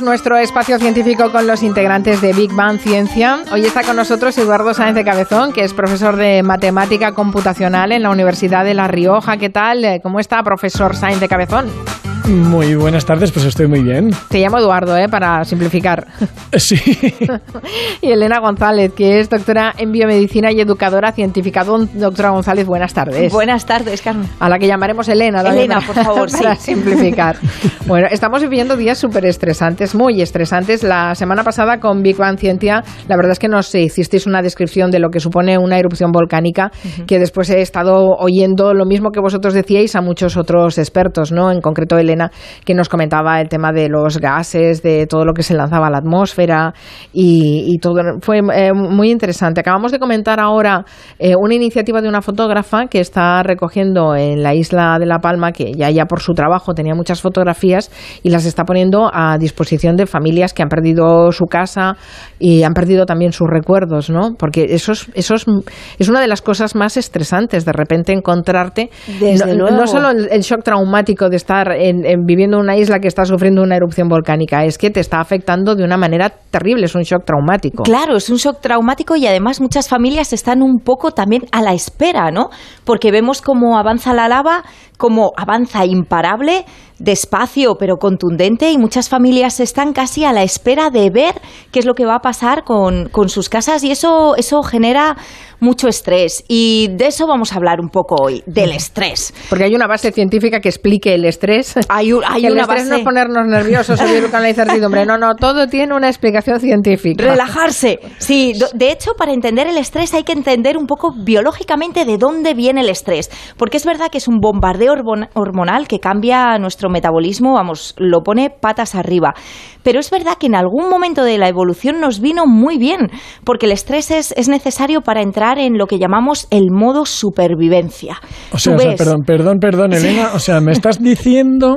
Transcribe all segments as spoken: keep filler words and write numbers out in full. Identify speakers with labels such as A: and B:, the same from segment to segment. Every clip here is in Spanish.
A: nuestro espacio científico con los integrantes de Big Bang Ciencia. Hoy está con nosotros Eduardo Sáenz de Cabezón, que es profesor de Matemática Computacional en la Universidad de La Rioja. ¿Qué tal? ¿Cómo está, profesor Sáenz de Cabezón?
B: Muy buenas tardes, pues estoy muy bien.
A: Te llamo Eduardo, ¿eh? Para simplificar.
B: Sí.
A: Y Elena González, que es doctora en biomedicina y educadora científica. Doctora González, buenas tardes.
C: Buenas tardes, Carmen.
A: A la que llamaremos Elena.
C: Elena, por favor,
A: para
C: sí.
A: simplificar. Bueno, estamos viviendo días súper estresantes, muy estresantes. La semana pasada con Big Bang Ciencia, la verdad es que nos hicisteis una descripción de lo que supone una erupción volcánica, uh-huh. que después he estado oyendo lo mismo que vosotros decíais a muchos otros expertos, ¿no? En concreto, Elena, que nos comentaba el tema de los gases, de todo lo que se lanzaba a la atmósfera y, y todo. Fue eh, muy interesante. Acabamos de comentar ahora eh, una iniciativa de una fotógrafa que está recogiendo en la isla de La Palma, que ya, ya por su trabajo tenía muchas fotografías y las está poniendo a disposición de familias que han perdido su casa y han perdido también sus recuerdos, ¿no? Porque eso es, eso es, es una de las cosas más estresantes, de repente encontrarte.
C: Desde
A: no,
C: luego.
A: no solo el, el shock traumático de estar en En, viviendo en una isla que está sufriendo una erupción volcánica, es que te está afectando de una manera terrible, es un shock traumático.
C: Claro, es un shock traumático y además muchas familias están un poco también a la espera, ¿no? Porque vemos cómo avanza la lava, cómo avanza imparable, despacio pero contundente, y muchas familias están casi a la espera de ver qué es lo que va a pasar con, con sus casas, y eso, eso genera mucho estrés, y de eso vamos a hablar un poco hoy, del estrés.
A: Porque hay una base científica que explique el estrés.
C: Hay, un, hay
A: el
C: una
A: estrés
C: base...
A: no es ponernos nerviosos o vivir con la incertidumbre, no, no, todo tiene una explicación científica.
C: Relajarse. Sí, de hecho, para entender el estrés hay que entender un poco biológicamente de dónde viene el estrés, porque es verdad que es un bombardeo hormonal que cambia nuestro metabolismo, vamos, lo pone patas arriba. Pero es verdad que en algún momento de la evolución nos vino muy bien, porque el estrés es, es necesario para entrar en lo que llamamos el modo supervivencia.
B: O sea, o sea perdón, perdón, perdón, Elena, o sea, me estás diciendo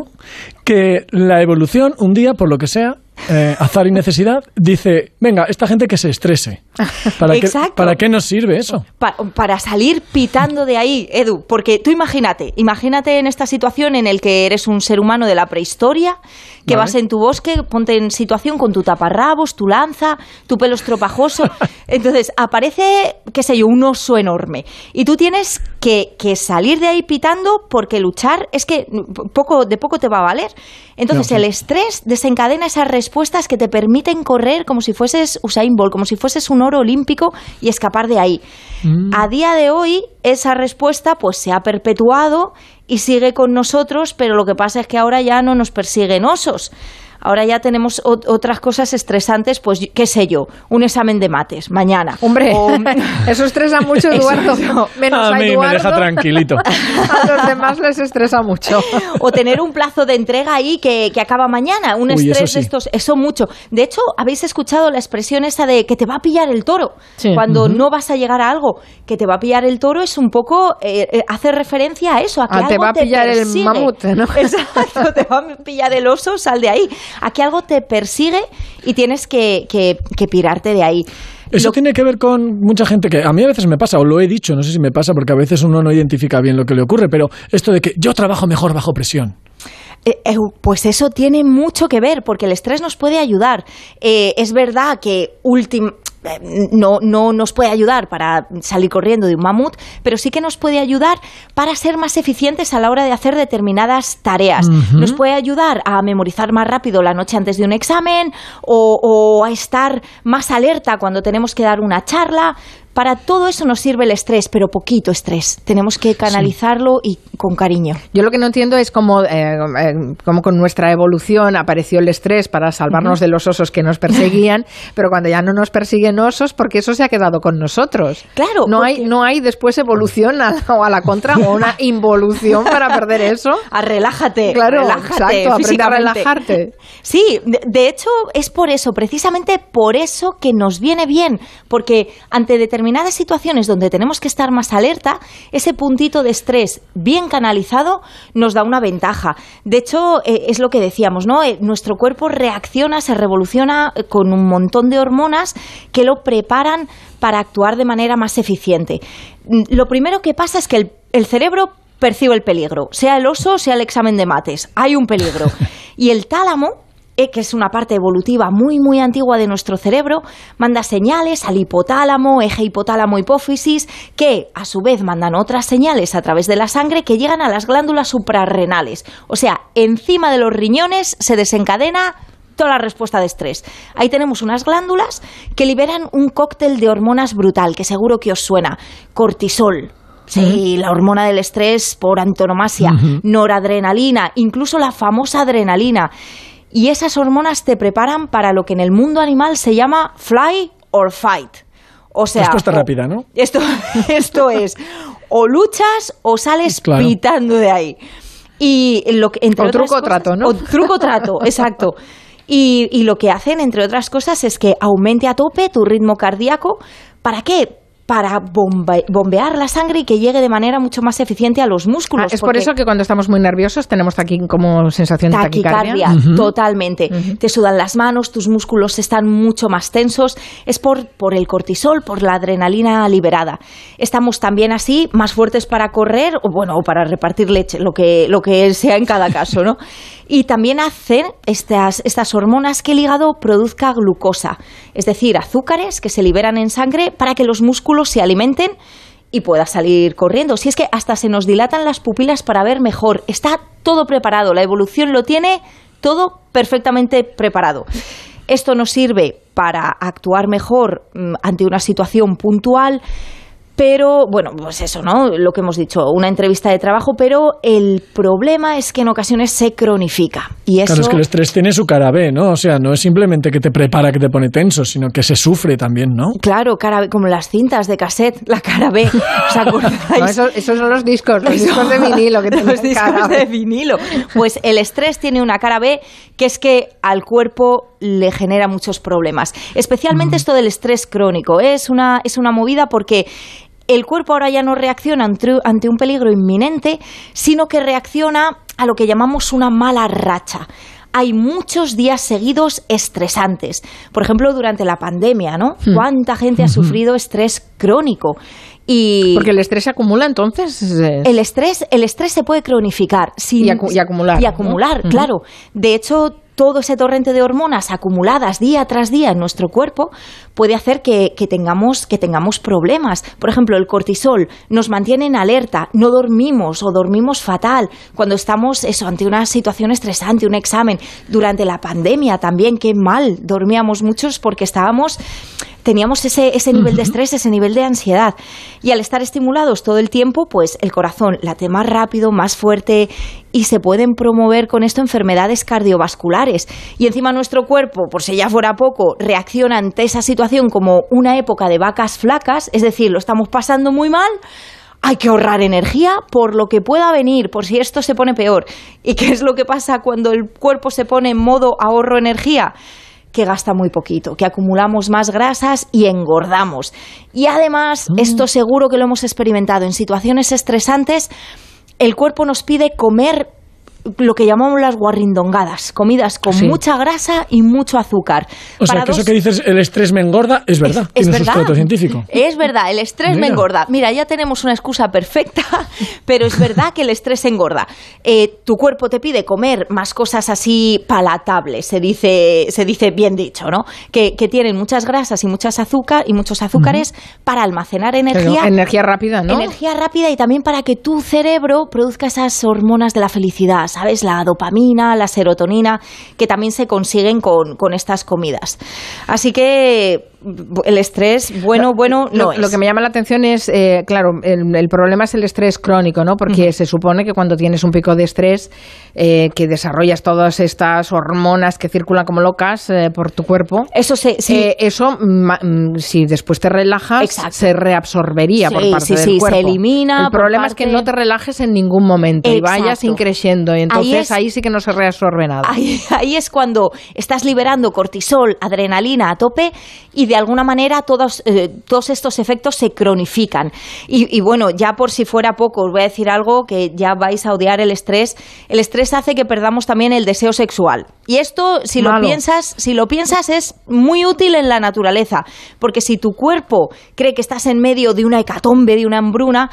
B: que la evolución un día, por lo que sea, Eh, azar y necesidad, dice, venga, esta gente que se estrese. ¿Para qué, ¿para qué nos sirve eso?
C: Pa- para salir pitando de ahí, Edu, porque tú imagínate, imagínate en esta situación en el que eres un ser humano de la prehistoria, que vale. vas en tu bosque, ponte en situación con tu taparrabos, tu lanza, tu pelo estropajoso, entonces aparece, qué sé yo, un oso enorme, y tú tienes que, que salir de ahí pitando, porque luchar es que poco, de poco te va a valer. Entonces no, el estrés desencadena esas respuestas que te permiten correr como si fueses Usain Bolt, como si fueses un oro olímpico y escapar de ahí. Mm. A día de hoy esa respuesta pues se ha perpetuado y sigue con nosotros, pero lo que pasa es que ahora ya no nos persiguen osos. Ahora ya tenemos o- otras cosas estresantes, pues qué sé yo, un examen de mates mañana.
A: Hombre, o... eso estresa mucho, Eduardo.
C: Eso,
A: menos
B: a,
A: a
B: mí
A: Eduardo.
B: me deja tranquilito.
A: A los demás les estresa mucho.
C: O tener un plazo de entrega ahí que, que acaba mañana, un
B: Uy,
C: estrés
B: eso sí.
C: de estos, eso mucho. De hecho, habéis escuchado la expresión esa de que te va a pillar el toro,
A: sí.
C: cuando
A: uh-huh.
C: no vas a llegar a algo, que te va a pillar el toro, es un poco, eh, eh, hace referencia a eso, a que
A: ah,
C: algo
A: te va a pillar
C: te
A: el mamut, ¿no?
C: Exacto, te va a pillar el oso, sal de ahí. A que algo te persigue y tienes que, que, que pirarte de ahí.
B: Eso
C: lo...
B: tiene que ver con mucha gente que a mí a veces me pasa, o lo he dicho, no sé si me pasa, porque a veces uno no identifica bien lo que le ocurre, pero esto de que yo trabajo mejor bajo presión.
C: Eh, eh, pues eso tiene mucho que ver, porque el estrés nos puede ayudar. Eh, es verdad que últim- eh, no, no nos puede ayudar para salir corriendo de un mamut, pero sí que nos puede ayudar para ser más eficientes a la hora de hacer determinadas tareas. Uh-huh. Nos puede ayudar a memorizar más rápido la noche antes de un examen, o, o a estar más alerta cuando tenemos que dar una charla. Para todo eso nos sirve el estrés, pero poquito estrés. Tenemos que canalizarlo sí. y con cariño.
A: Yo lo que no entiendo es cómo, eh, eh, cómo con nuestra evolución apareció el estrés para salvarnos uh-huh. de los osos que nos perseguían, pero cuando ya no nos persiguen osos, porque eso se ha quedado con nosotros.
C: Claro.
A: No,
C: porque...
A: hay, no hay después evolución a, o a la contra o una involución para perder eso.
C: A relájate.
A: Claro,
C: relájate,
A: exacto, aprende a relajarte.
C: Sí, de, de hecho es por eso, precisamente por eso que nos viene bien, porque ante determinadas determinadas situaciones donde tenemos que estar más alerta, ese puntito de estrés bien canalizado nos da una ventaja. De hecho, eh, es lo que decíamos, ¿no? Eh, nuestro cuerpo reacciona, se revoluciona con un montón de hormonas que lo preparan para actuar de manera más eficiente. Lo primero que pasa es que el, el cerebro percibe el peligro, sea el oso, sea el examen de mates, hay un peligro. Y el tálamo eh, que es una parte evolutiva muy, muy antigua de nuestro cerebro, manda señales al hipotálamo, eje hipotálamo-hipófisis, que a su vez mandan otras señales a través de la sangre que llegan a las glándulas suprarrenales. O sea, encima de los riñones se desencadena toda la respuesta de estrés. Ahí tenemos unas glándulas que liberan un cóctel de hormonas brutal, que seguro que os suena. Cortisol. Sí, uh-huh. La hormona del estrés por antonomasia. Uh-huh. Noradrenalina, incluso la famosa adrenalina. Y esas hormonas te preparan para lo que en el mundo animal se llama fly or fight. O sea,
B: respuesta rápida, ¿no?
C: Esto, esto es, o luchas o sales claro. pitando de ahí. Y lo que, entre
A: o
C: otras
A: truco o
C: cosas,
A: trato, ¿no?
C: O truco trato, exacto. Y, y lo que hacen, entre otras cosas, es que aumente a tope tu ritmo cardíaco. ¿Para qué? Para bombe- bombear la sangre y que llegue de manera mucho más eficiente a los músculos.
A: Ah, es por eso que cuando estamos muy nerviosos tenemos aquí como sensación de taquicardia.
C: Taquicardia, uh-huh. totalmente. Uh-huh. Te sudan las manos, tus músculos están mucho más tensos. Es por, por el cortisol, por la adrenalina liberada. Estamos también así, más fuertes para correr, o bueno, o para repartir leche, lo que, lo que sea en cada caso, ¿no? Y también hacen estas, estas hormonas que el hígado produzca glucosa, es decir, azúcares que se liberan en sangre para que los músculos se alimenten y puedas salir corriendo. Si es que hasta se nos dilatan las pupilas para ver mejor. Está todo preparado, la evolución lo tiene todo perfectamente preparado. Esto nos sirve para actuar mejor mmm, ante una situación puntual. Pero, bueno, pues eso, ¿no? Lo que hemos dicho, una entrevista de trabajo, pero el problema es que en ocasiones se cronifica. Y eso...
B: Claro, es que el estrés tiene su cara B, ¿no? O sea, no es simplemente que te prepara, que te pone tenso, sino que se sufre también, ¿no?
C: Claro, cara B, como las cintas de cassette, la cara B. ¿Os acordáis?
A: No, eso, esos son los discos, los discos de vinilo que tienen
C: los discos
A: cara B.
C: de vinilo. Pues el estrés tiene una cara B, que es que al cuerpo le genera muchos problemas. Especialmente mm. esto del estrés crónico. Es una, es una movida porque el cuerpo ahora ya no reacciona ante, ante un peligro inminente, sino que reacciona a lo que llamamos una mala racha. Hay muchos días seguidos estresantes. Por ejemplo, durante la pandemia, ¿no? Hmm. ¿Cuánta gente ha sufrido estrés crónico? Y
A: porque el estrés se acumula, entonces. Es...
C: El estrés, el estrés se puede cronificar sin,
A: y, acu- y acumular.
C: Y acumular, ¿no? Claro. Uh-huh. De hecho, todo ese torrente de hormonas acumuladas día tras día en nuestro cuerpo puede hacer que, que, tengamos, que tengamos problemas. Por ejemplo, el cortisol nos mantiene en alerta, no dormimos o dormimos fatal cuando estamos eso, ante una situación estresante, un examen. Durante la pandemia también, qué mal dormíamos muchos porque estábamos... Teníamos ese, ese nivel de estrés, ese nivel de ansiedad. Y al estar estimulados todo el tiempo, pues el corazón late más rápido, más fuerte y se pueden promover con esto enfermedades cardiovasculares. Y encima nuestro cuerpo, por si ya fuera poco, reacciona ante esa situación como una época de vacas flacas, es decir, lo estamos pasando muy mal. Hay que ahorrar energía por lo que pueda venir, por si esto se pone peor. ¿Y qué es lo que pasa cuando el cuerpo se pone en modo ahorro energía? Que gasta muy poquito, que acumulamos más grasas y engordamos. Y además, mm. esto seguro que lo hemos experimentado en situaciones estresantes, el cuerpo nos pide comer lo que llamamos las guarrindongadas, comidas con sí. mucha grasa y mucho azúcar.
B: O sea, que dos... eso que dices, el estrés me engorda, es verdad, es, tiene es sustrato científico.
C: Es verdad, el estrés Mira. me engorda. Mira, ya tenemos una excusa perfecta, pero es verdad que el estrés engorda. Eh, tu cuerpo te pide comer más cosas así palatables, se dice, se dice bien dicho, ¿no? Que, que tienen muchas grasas y muchas azúcar y muchos azúcares uh-huh. para almacenar energía.
A: Pero energía rápida, ¿no?
C: Energía rápida y también para que tu cerebro produzca esas hormonas de la felicidad, ¿sabes? La dopamina, la serotonina, que también se consiguen con, con estas comidas. Así que el estrés, bueno, bueno, no
A: lo,
C: es.
A: Lo que me llama la atención es, eh, claro, el, el problema es el estrés crónico, ¿no? Porque uh-huh. se supone que cuando tienes un pico de estrés, eh, que desarrollas todas estas hormonas que circulan como locas eh, por tu cuerpo,
C: eso se, sí.
A: eh, eso, ma, si después te relajas, Exacto. se reabsorbería
C: sí,
A: por parte
C: sí,
A: del
C: sí,
A: cuerpo.
C: Se elimina.
A: El problema
C: parte...
A: es que no te relajes en ningún momento
C: Exacto.
A: y vayas increciendo, y entonces ahí, es, ahí sí que no se reabsorbe nada.
C: Ahí, ahí es cuando estás liberando cortisol, adrenalina a tope y de alguna manera todos, eh, todos estos efectos se cronifican. Y, y bueno, ya por si fuera poco, os voy a decir algo que ya vais a odiar el estrés. El estrés hace que perdamos también el deseo sexual. Y esto, si Malo. lo piensas, si lo piensas, es muy útil en la naturaleza. Porque si tu cuerpo cree que estás en medio de una hecatombe, de una hambruna,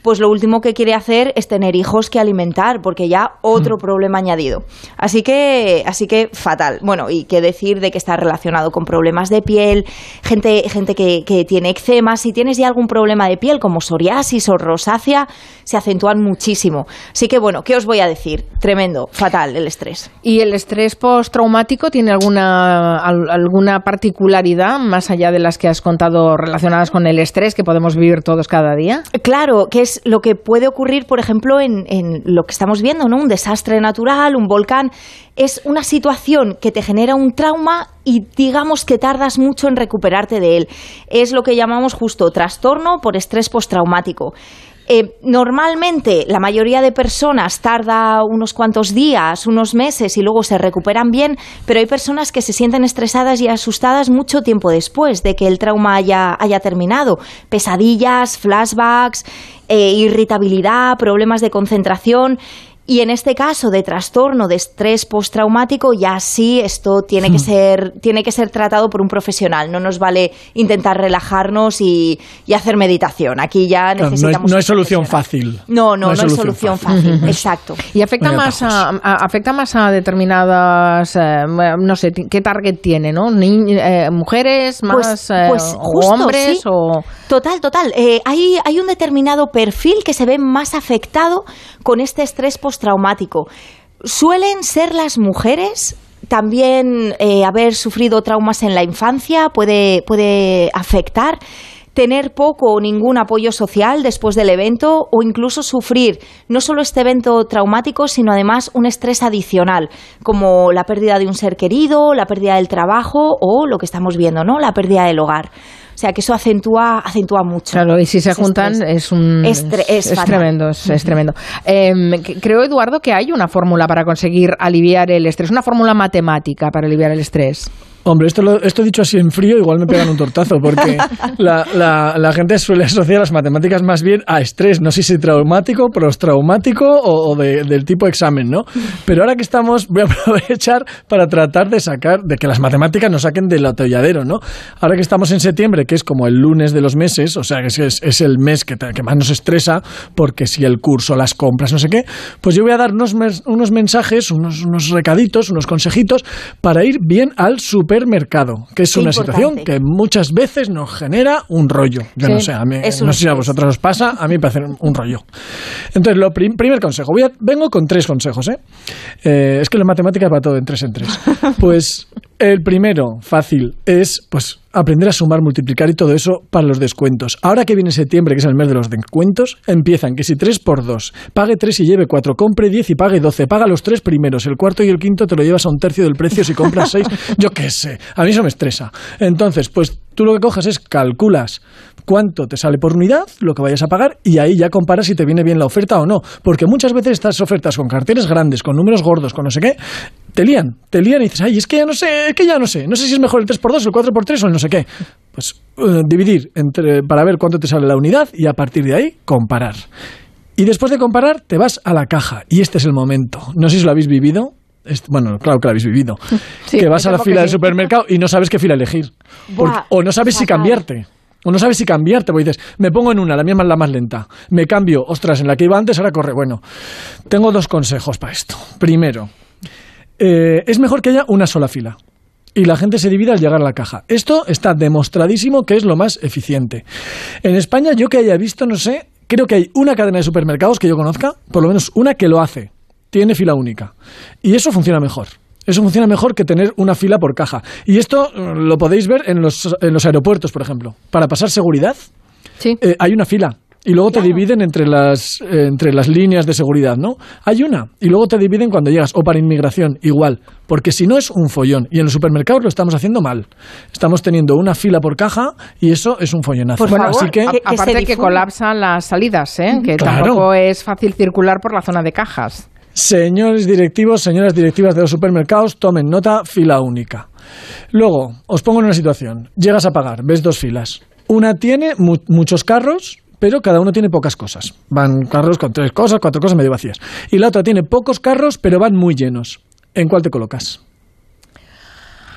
C: pues lo último que quiere hacer es tener hijos que alimentar, porque ya otro mm. problema añadido. Así que, así que fatal. Bueno, y qué decir de que está relacionado con problemas de piel, gente, gente que, que tiene eczema. Si tienes ya algún problema de piel como psoriasis o rosácea, se acentúan muchísimo. Así que bueno, ¿qué os voy a decir? Tremendo, fatal el estrés.
A: ¿Y el estrés postraumático tiene alguna, alguna particularidad más allá de las que has contado relacionadas con el estrés que podemos vivir todos cada día?
C: Claro, que es lo que puede ocurrir, por ejemplo, en, en lo que estamos viendo, ¿no? Un desastre natural, un volcán. Es una situación que te genera un trauma y digamos que tardas mucho en recuperarte de él. Es lo que llamamos justo trastorno por estrés postraumático. Eh, normalmente la mayoría de personas tarda unos cuantos días, unos meses y luego se recuperan bien, pero hay personas que se sienten estresadas y asustadas mucho tiempo después de que el trauma haya, haya terminado. Pesadillas, flashbacks, eh, irritabilidad, problemas de concentración. Y en este caso de trastorno de estrés postraumático, ya sí esto tiene que ser, tiene que ser tratado por un profesional. No nos vale intentar relajarnos y, y hacer meditación. Aquí ya
B: claro,
C: necesitamos.
B: No, no es solución fácil.
C: No, no, no, no es solución fácil. fácil. Exacto.
A: Y afecta más a, a, afecta más a determinadas, eh, no sé, ¿qué target tiene, no? Ni, eh, mujeres, más
C: pues, pues
A: eh,
C: justo,
A: o hombres
C: sí.
A: o.
C: Total, total. Eh, hay, hay un determinado perfil que se ve más afectado con este estrés postraumático. Suelen ser las mujeres. También eh, haber sufrido traumas en la infancia puede, puede afectar. Tener poco o ningún apoyo social después del evento o incluso sufrir no solo este evento traumático, sino además un estrés adicional, como la pérdida de un ser querido, la pérdida del trabajo o lo que estamos viendo, ¿no? La pérdida del hogar. O sea, que eso acentúa, acentúa mucho.
A: Claro, y si se juntan
C: estrés.
A: es un
C: es, es,
A: es tremendo, es, es tremendo. Eh, creo, Eduardo, que hay una fórmula para conseguir aliviar el estrés, una fórmula matemática para aliviar el estrés.
B: Hombre, esto, lo, esto dicho así en frío, igual me pegan un tortazo, porque la, la, la gente suele asociar las matemáticas más bien a estrés, no sé si traumático, postraumático o, o de, del tipo examen, ¿no? Pero ahora que estamos, voy a aprovechar para tratar de sacar, de que las matemáticas nos saquen del atolladero, ¿no? Ahora que estamos en septiembre, que es como el lunes de los meses, o sea, que es, es el mes que, que más nos estresa, porque si el curso, las compras, no sé qué, pues yo voy a dar unos, unos mensajes, unos, unos recaditos, unos consejitos para ir bien al super mercado, que es
C: Qué
B: una
C: importante.
B: situación que muchas veces nos genera un rollo. Yo
A: sí,
B: no sé, a mí,
C: es
B: no sé si a vosotros os pasa, a mí me parece un rollo. Entonces, lo prim, primer consejo, voy a, vengo con tres consejos, ¿eh? Eh, es que la matemática va todo en tres en tres. Pues el primero, fácil, es pues aprender a sumar, multiplicar y todo eso para los descuentos. Ahora que viene septiembre, que es el mes de los descuentos, empiezan que si tres por dos, pague tres y lleve cuatro, compre diez y pague doce, paga los tres primeros, el cuarto y el quinto te lo llevas a un tercio del precio si compras seis, yo qué sé, a mí eso me estresa. Entonces, pues tú lo que coges es calculas cuánto te sale por unidad, lo que vayas a pagar, y ahí ya comparas si te viene bien la oferta o no. Porque muchas veces estas ofertas con carteles grandes, con números gordos, con no sé qué, te lían, te lían y dices, ay, es que ya no sé, es que ya no sé, no sé si es mejor el tres por dos, el cuatro por tres o el no sé qué. Pues uh, dividir entre, para ver cuánto te sale la unidad y a partir de ahí comparar. Y después de comparar te vas a la caja y este es el momento. No sé si lo habéis vivido. Bueno, claro que lo habéis vivido. Sí, que vas a la fila del sí. supermercado y no sabes qué fila elegir. Porque, o no sabes fatal. si cambiarte. O no sabes si cambiarte, porque dices, me pongo en una, la mía es la más lenta. Me cambio, ostras, en la que iba antes, ahora corre. Bueno, tengo dos consejos para esto. Primero, eh, es mejor que haya una sola fila y la gente se divida al llegar a la caja. Esto está demostradísimo que es lo más eficiente. En España, yo que haya visto, no sé, creo que hay una cadena de supermercados que yo conozca, por lo menos una que lo hace. Tiene fila única. Y eso funciona mejor. Eso funciona mejor que tener una fila por caja. Y esto lo podéis ver en los, en los aeropuertos, por ejemplo. Para pasar seguridad,
A: sí.
B: eh, hay una fila. Y luego claro. te dividen entre las, eh, entre las líneas de seguridad, ¿no? Hay una. Y luego te dividen cuando llegas. O para inmigración, igual. Porque si no es un follón. Y en los supermercados lo estamos haciendo mal. Estamos teniendo una fila por caja y eso es un follonazo.
A: Por favor,
B: así que,
A: a, aparte que colapsan las salidas, ¿eh? Que claro. tampoco es fácil circular por la zona de cajas.
B: Señores directivos, señoras directivas de los supermercados, tomen nota, fila única. Luego, os pongo en una situación. Llegas a pagar, ves dos filas. Una tiene mu- muchos carros, pero cada uno tiene pocas cosas. Van carros con tres cosas, cuatro cosas medio vacías. Y la otra tiene pocos carros, pero van muy llenos. ¿En cuál te colocas?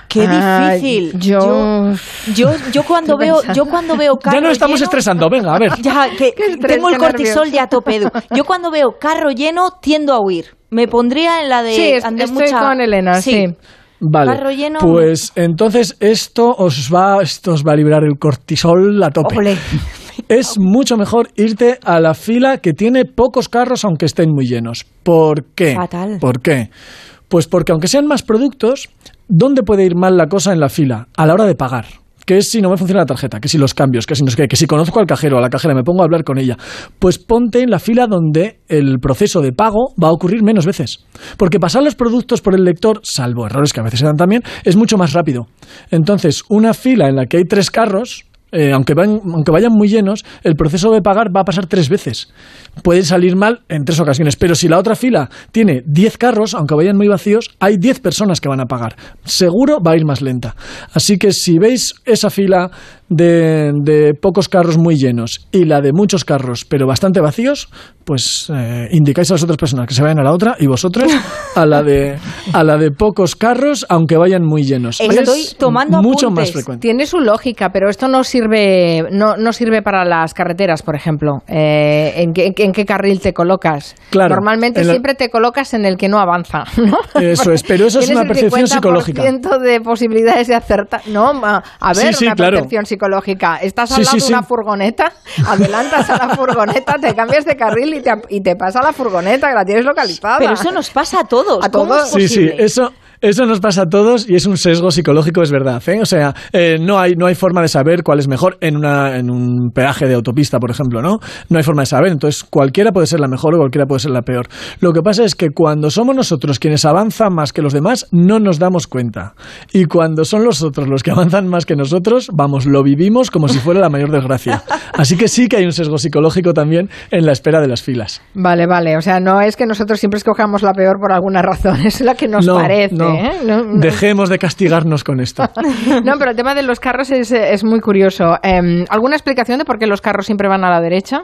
C: Qué difícil.
A: Ay, yo...
C: yo, yo, yo cuando veo, yo cuando veo carro
B: ya nos estamos
C: lleno,
B: estresando, venga, a ver.
C: Ya, que
A: Qué estrés,
C: tengo el
A: qué
C: cortisol
A: nervios.
C: ya a tope, Edu. Yo cuando veo carro lleno tiendo a huir. Me pondría en la de...
A: Sí, es-
C: de
A: estoy
C: mucha...
A: con Elena, sí.
B: Vale,
C: Carro lleno.
B: pues entonces esto os va, esto os va a librar el cortisol a tope.
C: Ole.
B: Es mucho mejor irte a la fila que tiene pocos carros aunque estén muy llenos. ¿Por qué?
C: Fatal.
B: ¿Por qué? Pues porque aunque sean más productos, ¿dónde puede ir mal la cosa en la fila? A la hora de pagar. Que es si no me funciona la tarjeta, que si los cambios, que si no sé qué, que si conozco al cajero o a la cajera me pongo a hablar con ella. Pues ponte en la fila donde el proceso de pago va a ocurrir menos veces. Porque pasar los productos por el lector, salvo errores que a veces se dan también, es mucho más rápido. Entonces, una fila en la que hay tres carros, eh, aunque, van, aunque vayan muy llenos, el proceso de pagar va a pasar tres veces. Puede salir mal en tres ocasiones, pero si la otra fila tiene diez carros, aunque vayan muy vacíos, hay diez personas que van a pagar. Seguro va a ir más lenta. Así que si veis esa fila de, de pocos carros muy llenos y la de muchos carros pero bastante vacíos, pues eh, indicáis a las otras personas que se vayan a la otra y vosotros a la de, a la de pocos carros aunque vayan muy llenos.
C: Estoy
B: Es
C: tomando
B: mucho
C: apuntes.
B: más frecuente.
A: Tiene su lógica, pero esto no sirve, no, no sirve para las carreteras, por ejemplo. Eh, ¿en, qué, ¿En qué carril te colocas?
B: Claro,
A: Normalmente
B: en la-
A: siempre te colocas en el que no avanza, ¿no?
B: Eso es, pero eso es
A: Tienes
B: una
A: el
B: percepción psicológica.
A: cincuenta por ciento de posibilidades de acertar. No, a, a ver,
B: Sí, sí,
A: una
B: claro.
A: percepción psicológica. Estás al
B: Sí,
A: lado
B: sí,
A: de
B: sí.
A: una furgoneta, adelantas a la furgoneta, te cambias de carril y te, y te pasa la furgoneta, que la tienes localizada.
C: Pero eso nos pasa a todos.
A: A
C: ¿Cómo
A: todos.
C: es
B: Sí, sí,
C: posible?
B: eso, eso nos pasa a todos y es un sesgo psicológico, es verdad, ¿eh? O sea, eh, no hay, no hay forma de saber cuál es mejor en, una, en un peaje de autopista, por ejemplo, ¿no? No hay forma de saber, entonces cualquiera puede ser la mejor o cualquiera puede ser la peor. Lo que pasa es que cuando somos nosotros quienes avanzan más que los demás, no nos damos cuenta. Y cuando son los otros los que avanzan más que nosotros, vamos, lo vivimos como si fuera la mayor desgracia. Así que sí que hay un sesgo psicológico también en la espera de las filas.
A: Vale, vale. O sea, no es que nosotros siempre escogamos la peor por alguna razón, es la que nos
B: No,
A: parece.
B: no.
A: ¿eh? No, no.
B: Dejemos de castigarnos con esto.
A: No, pero el tema de los carros es, es muy curioso. Eh, ¿Alguna explicación de por qué los carros siempre van a la derecha?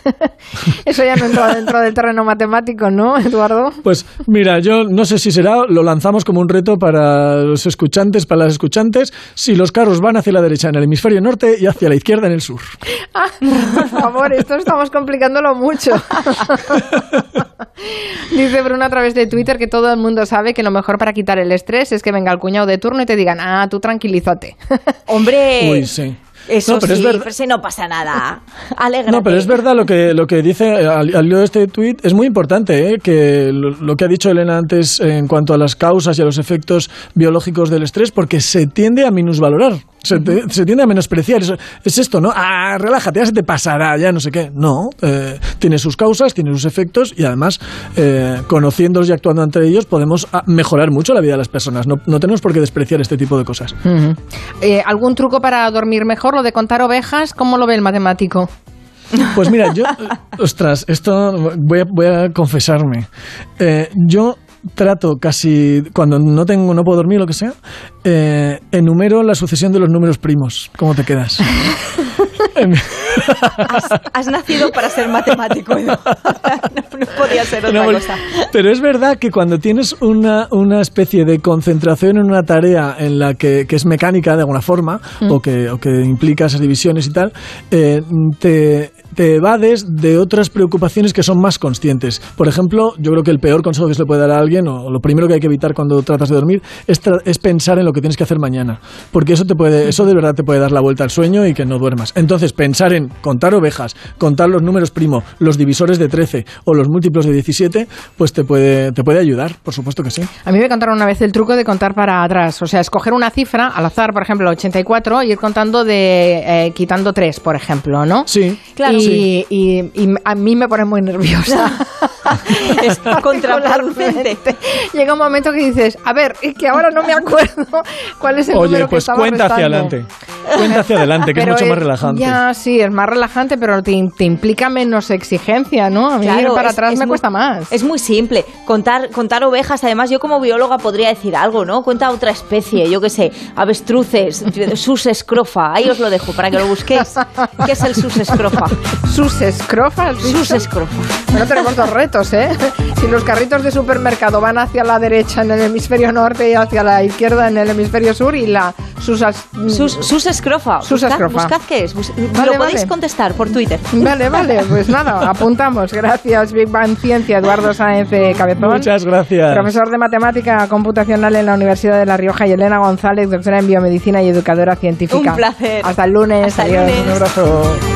A: Eso ya no entra dentro del terreno matemático, ¿no, Eduardo?
B: Pues mira, yo no sé si será, lo lanzamos como un reto para los escuchantes, para las escuchantes, si los carros van hacia la derecha en el hemisferio norte y hacia la izquierda en el sur.
A: Ah, por favor, esto estamos complicándolo mucho. Dice Bruno a través de Twitter que todo el mundo sabe que lo mejor para quitar el estrés es que venga el cuñado de turno y te digan, ah, tú tranquilízate.
C: Hombre,
B: Uy, sí.
C: eso
B: No, pero
C: sí,
B: es verdad-
C: pero si no pasa nada. Alégrate.
B: No, pero es verdad lo que, lo que dice al, al hilo de este tuit, es muy importante, ¿eh? Que lo, lo que ha dicho Elena antes en cuanto a las causas y a los efectos biológicos del estrés, porque se tiende a minusvalorar, se, te- se tiende a menospreciar. Es, es esto, ¿no? Ah, relájate, ya se te pasará, ya no sé qué. No, eh, tiene sus causas, tiene sus efectos y además, eh, conociéndolos y actuando entre ellos, podemos ah, mejorar mucho la vida de las personas. No, no tenemos por qué despreciar este tipo de cosas.
A: Uh-huh. eh, ¿Algún truco para dormir mejor? Lo de contar ovejas, ¿cómo lo ve el matemático?
B: Pues mira, yo, ostras, esto voy a, voy a confesarme. Eh, yo trato casi, cuando no tengo, no puedo dormir, lo que sea, eh, enumero la sucesión de los números primos. ¿Cómo te quedas?
C: Has, has nacido para ser matemático, Edu. No, no podía ser otra
B: No,
C: cosa.
B: pero es verdad que cuando tienes una, una especie de concentración en una tarea en la que, que es mecánica de alguna forma, mm. o, que, o que implica esas divisiones y tal, eh, te, te evades de otras preocupaciones que son más conscientes. Por ejemplo, yo creo que el peor consejo que se le puede dar a alguien, o lo primero que hay que evitar cuando tratas de dormir, es, tra- es pensar en lo que tienes que hacer mañana. Porque eso, te puede, eso de verdad te puede dar la vuelta al sueño y que no duermas. Entonces, pensar en contar ovejas, contar los números primo, los divisores de trece o los múltiplos de diecisiete, pues te puede, te puede ayudar, por supuesto que sí.
A: A mí me contaron una vez el truco de contar para atrás. O sea, escoger una cifra al azar, por ejemplo, ochenta y cuatro, y ir contando de eh, quitando tres, por ejemplo, ¿no?
B: Sí,
C: Claro.
A: Y,
B: sí.
A: y, y a mí me pone muy nerviosa.
C: Es contraproducente.
A: Llega un momento que dices, a ver, es que ahora no me acuerdo cuál es el
B: Oye,
A: número que
B: pues
A: estaba
B: cuenta hacia
A: restando.
B: adelante. Cuenta hacia adelante, que
A: Pero
B: es mucho más
A: es-
B: relajante.
A: Ya, sí, es es más relajante, pero te, te implica menos exigencia, ¿no? A mí
C: Claro,
A: ir para
C: es-
A: atrás
C: es
A: me
C: muy-
A: cuesta más.
C: Es muy simple. Contar, contar ovejas, además, yo como bióloga podría decir algo, ¿no? Cuenta otra especie, yo qué sé, avestruces, sus escrofa. Ahí os lo dejo para que lo busquéis. ¿Qué es el sus escrofa?
A: Sus escrofas. ¿has dicho?
C: Sus escrofa.
A: Bueno, tenemos dos retos, ¿eh? Si los carritos de supermercado van hacia la derecha en el hemisferio norte y hacia la izquierda en el hemisferio sur y la sus
C: Sus, sus escrofa.
A: Sus
C: Buscad-
A: escrofa.
C: Buscad qué es. Bus-
A: Vale,
C: lo podéis
A: vale.
C: contestar por Twitter.
A: Vale, vale, pues nada, apuntamos. Gracias, Big Bang Ciencia, Eduardo Sáenz de Cabezón.
B: Muchas gracias.
A: Profesor de Matemática Computacional en la Universidad de La Rioja, y Elena González, doctora en Biomedicina y educadora científica.
C: Un placer.
A: Hasta el lunes.
C: Hasta el
A: Adiós.
C: lunes.
B: Un abrazo.